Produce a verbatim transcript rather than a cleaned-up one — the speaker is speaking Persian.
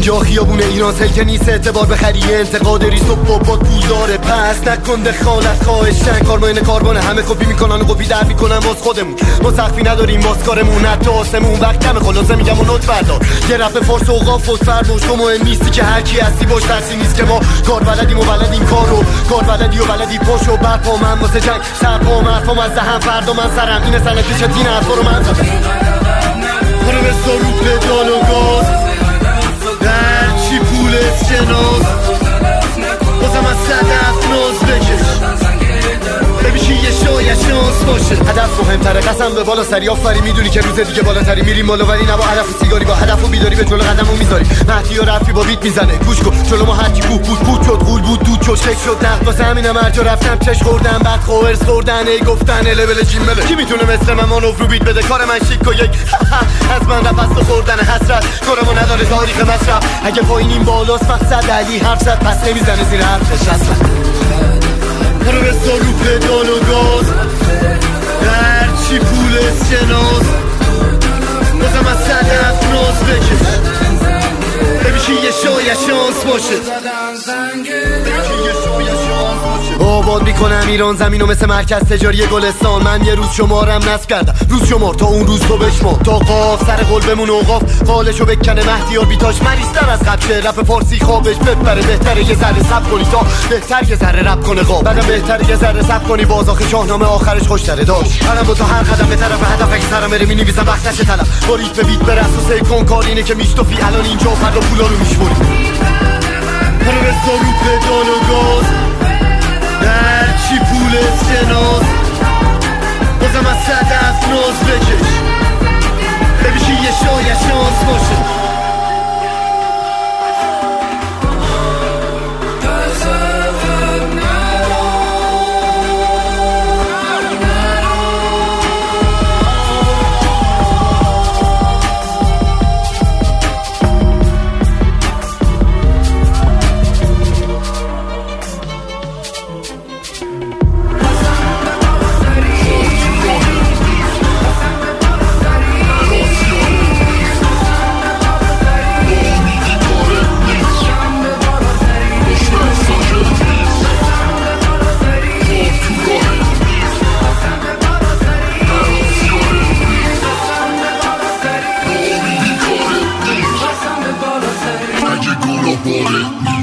اینجا خیابون ایران سل که نیست اعتبار بخری انتقاد ریز و بابات پولداره پس نکن دخالت خواهشن کارماین کاربانه همه کپی میکنن و کپی در میکنن واس خودمون ما سخفی نداریم واس کارمون حتی آسمون وقت کمه خلاصه میگم و نوت بردار یه رپ فارس اوقاف فوت فرموش تو مهم نیستی که هرکی هستی باش ترسی نیست که ما کار بلدیم و بلدیم کارو کار بلدی و بلدی پاشو برپا من واسه جنگ سرپا مرفام از دهم فردا من سرم اینه سنه پیش دین حرفا رو من زدم برو به سرو پدال و گاز هرچی پول اسکناز بازم از صدف ناز بکش ببیشی یه شاید شانس باشه هدف مهمتره قسم به بالا سری آفری میدونی که روز دیگه بالاتری میریم بالا ولی نه با هدف و سیگاری با هدف و بیداری به جلو قدمو میذاری مهدی و رفی با بیت میزنه گوش کن جلو ما هرچی پوپ پوپ پوپ شد غول بود دود شد شک شد نقد واسه همینم هر جا رفتم چش خوردم بعد خوهرس خوردن ای گفتن لول جیم بله کی میتونه مثل من مانور رو بیت بده کار من شیک و یک از من رفت است و خوردن حسرت کارمو نداره تاریخ مصرف اگه پایینیم بالاست مقصد علی حرف زد پس نمیزنه زیر حرفش اصلا برو به سرو پدال و گاز هرچی پول اسکناز بازم از صدف ناز بکش ببیشی یه شاید شانس باشه آباد میکنم ایران زمینو مثل مرکز تجاری گلستان من یه روز شمارم نصب کردم روز شمار تا اون روز تو بشمار تا قاف سر قول بمون اوقاف قالشو بکنه مهدی و بیتاش مریضتر از قبشه رپ فارسی خوابش بپره بهتره یه ذره سب کنی تا بهتر یه ذره رپ کنه قاب بعدم بهتره یه ذره سب کنی باز آخه شاهنامه آخرش خوشتره داشت منم با تو هر قدم به طرف هدف اگه سرم بره می‌نویسم وقت نشه طلب با ریتم بیت برس و سه کن کار اینه که میشتفی الان اینجا فردا پولا رو میشوری برو به سرو پدال و گاز هرچی پول اسکناز بازم از صدف ناز بکش ببیشی یه شاید شانس باشه Bought it.